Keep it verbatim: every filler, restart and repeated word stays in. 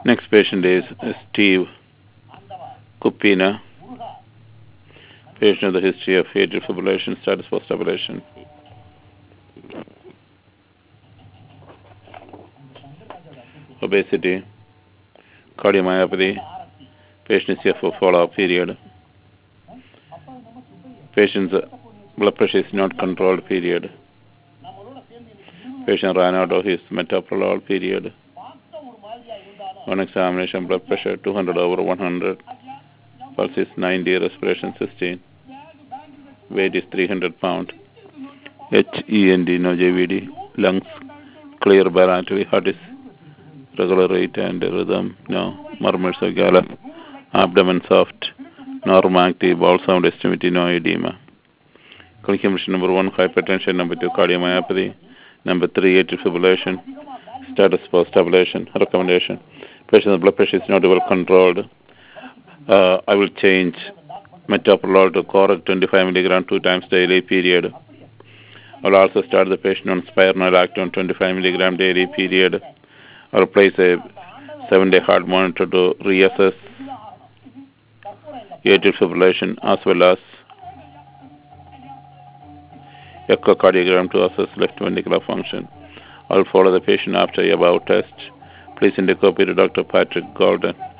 Next patient is Steve Kupina. Patient with a history of atrial fibrillation, status post-ablation. Obesity, cardiomyopathy. Patient is here for follow-up period. Patient's blood pressure is not controlled period. Patient ran out of his metoprolol period. On examination, blood pressure two hundred over one hundred. Pulse is ninety, respiration sixteen. Weight is three hundred pounds. H E N D, no J V D. Lungs clear bilaterally. Heart is regular rate and rhythm, no. Murmurs of gala. Abdomen soft. Normal active. Bowel sound estimate, no edema. Clinical condition number one, hypertension. Number two, cardiomyopathy. Number three, atrial fibrillation. Status post-ablation. Recommendation. Patient's blood pressure is not well controlled. Uh, I will change metoprolol to Coreg twenty-five milligram two times daily period. I will also start the patient on spironolactone twenty-five milligram daily period. I will place a seven-day heart monitor to reassess atrial fibrillation as well as echocardiogram to assess left ventricular function. I will follow the patient after a above test. Please send a copy to Doctor Patrick Golden.